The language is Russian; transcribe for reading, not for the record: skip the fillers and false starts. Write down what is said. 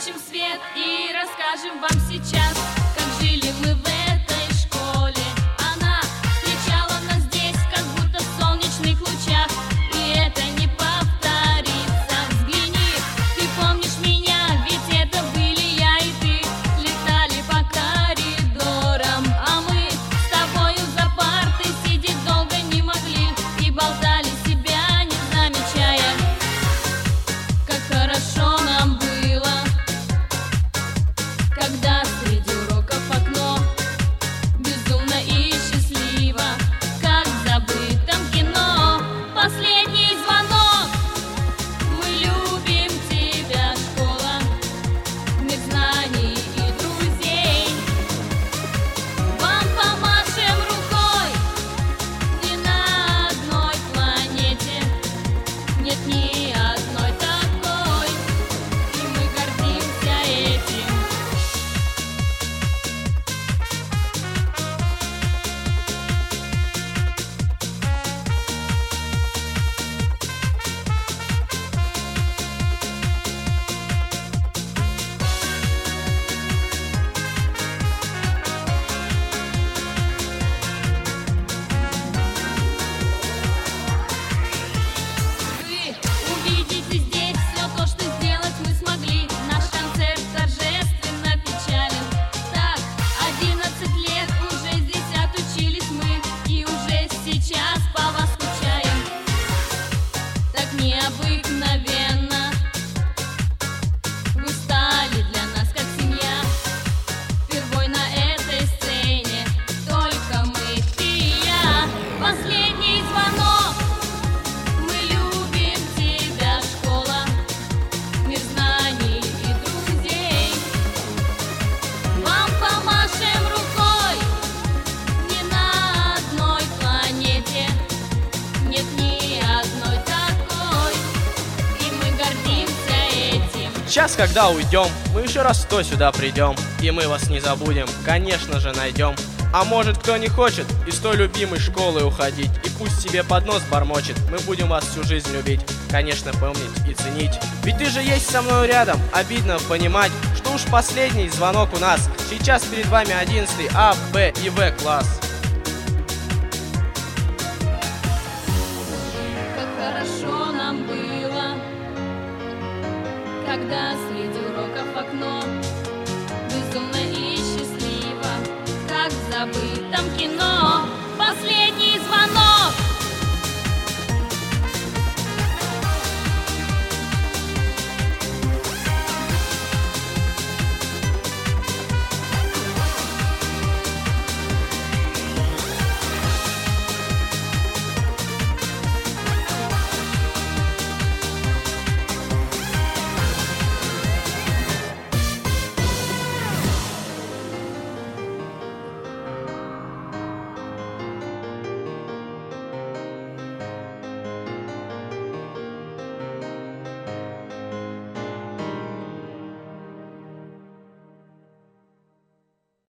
включим свет и расскажем вам сейчас, как жили мы в этой школе. Она встречала нас здесь, как будто в солнечных лучах, и это не повторится. Взгляни, ты помнишь меня, ведь это были я и ты. Летали по коридорам, а мы с тобою за партой сидеть долго не могли и болтали, себя не замечая. Как хорошо нам было, когда среди уроков окно, безумно и счастливо, как в забытом кино. Последний звонок, мы любим тебя, школа, мир знаний и друзей. Вам помашем рукой, ни на одной планете нет ни одной такой, и мы гордимся этим. Вы увидите здесь все то, что сделать мы смогли. Наш концерт торжественно печален. Так, 11 лет уже здесь отучились мы, и уже сейчас по вас скучаем. Так необыкновенно вы стали для нас как семья. Впервой на этой сцене только мы, ты и я. Последний звонок, мы любим тебя, школа, мир знаний и друзей. Вам помашем рукой, ни на одной планете нет ни одной такой, и мы гордимся этим. Сейчас, когда уйдем, мы еще раз 100 сюда придем, и мы вас не забудем, конечно же найдем. А может, кто не хочет из той любимой школы уходить, и пусть себе под нос бормочет, мы будем вас всю жизнь любить, конечно, помнить и ценить. Ведь ты же есть со мной рядом, обидно понимать, что уж последний звонок у нас. Сейчас перед вами 11 А, Б и В класс. Как хорошо нам было, когда среди уроков окно, безумно и счастливо, как в забытом